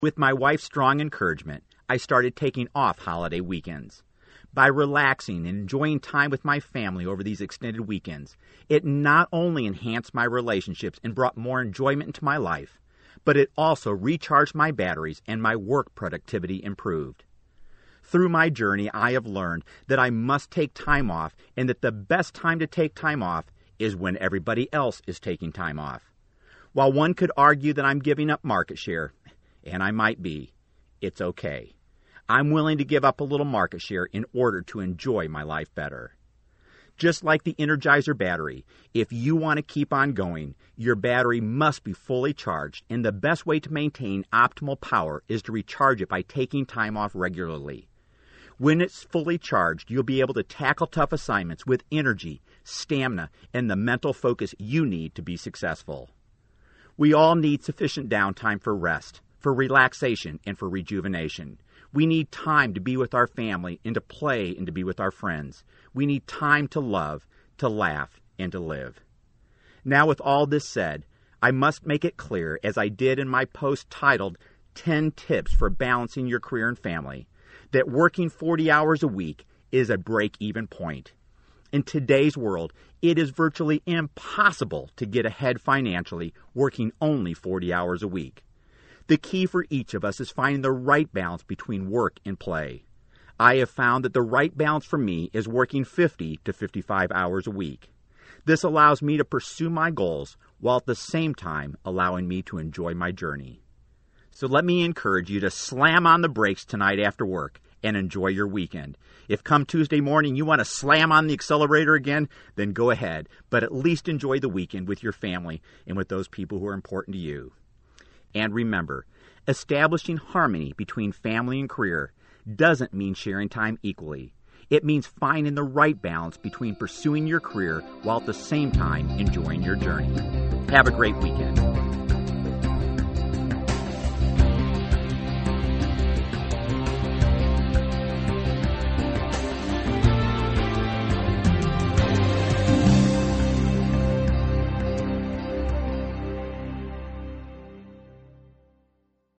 With my wife's strong encouragement, I started taking off holiday weekends. By relaxing and enjoying time with my family over these extended weekends, it not only enhanced my relationships and brought more enjoyment into my life, but it also recharged my batteries and my work productivity improved. Through my journey, I have learned that I must take time off and that the best time to take time off is when everybody else is taking time off. While one could argue that I'm giving up market share, and I might be, it's okay. I'm willing to give up a little market share in order to enjoy my life better. Just like the Energizer battery, if you want to keep on going, your battery must be fully charged, and the best way to maintain optimal power is to recharge it by taking time off regularly. When it's fully charged, you'll be able to tackle tough assignments with energy, stamina, and the mental focus you need to be successful. We all need sufficient downtime for rest, for relaxation, and for rejuvenation. We need time to be with our family and to play and to be with our friends. We need time to love, to laugh, and to live. Now, with all this said, I must make it clear, as I did in my post titled 10 Tips for Balancing Your Career and Family, that working 40 hours a week is a break-even point. In today's world, it is virtually impossible to get ahead financially working only 40 hours a week. The key for each of us is finding the right balance between work and play. I have found that the right balance for me is working 50 to 55 hours a week. This allows me to pursue my goals while at the same time allowing me to enjoy my journey. So let me encourage you to slam on the brakes tonight after work and enjoy your weekend. If come Tuesday morning you want to slam on the accelerator again, then go ahead, but at least enjoy the weekend with your family and with those people who are important to you. And remember, establishing harmony between family and career doesn't mean sharing time equally. It means finding the right balance between pursuing your career while at the same time enjoying your journey. Have a great weekend.